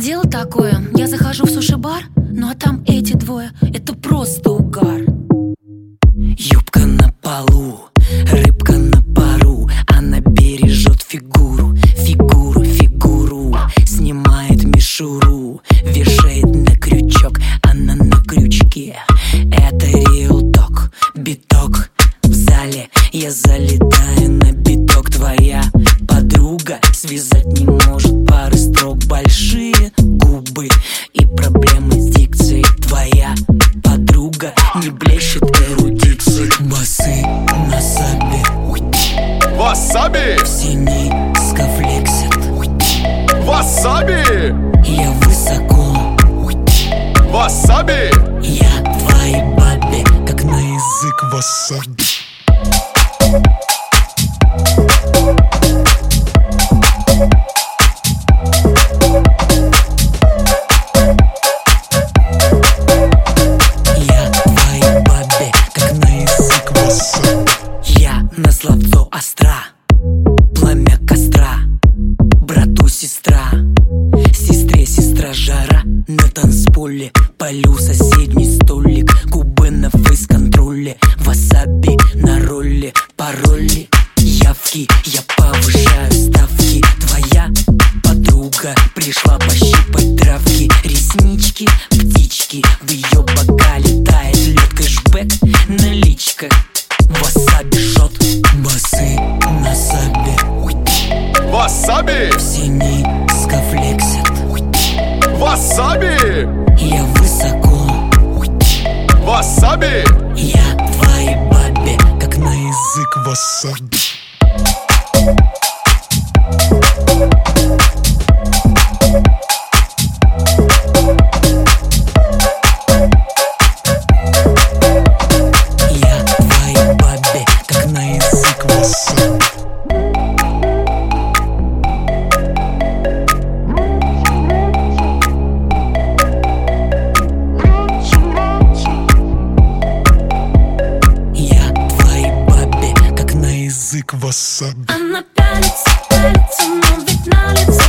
Дело такое, я захожу в суши-бар, ну а там эти двое, это просто угар. Юбка на полу, рыбка на пару, она бережет фигуру, фигуру, фигуру. Снимает мишуру, вешает на крючок, она на крючке. Это real talk, биток в зале. Я залетаю на биток. Твоя подруга связать не может пары строк. Большие губы и проблемы с дикцией. Твоя подруга не блещет эрудицией. Басы на сабе, Васаби! синий скафлексит. Васаби! Я высоко, Васаби! я твоей бабе, как на язык Васаби. Я твоей бабе, как на язык Васаби. Я на словцо остра, пламя костра, брату сестра, сестре сестра жара. На танцполе полю соседний столик, губы на фейс-контроле, васаби на ролле, пароли, явки, я повышаю ставки. Твоя подруга пришла пощипать травки, реснички, птички, в ее бокале тает лед, кэшбэк, наличка, васаби шот. Басы на сабе, Васаби! синий скафлексит. Васаби! Я высоко, Васаби! я твоей бабе, как на Язык васаби. я твоей бабе, как на язык Васаби. Я твоей бабе, как на язык Язык васаби. Она пялится, пялится, но ведь на лице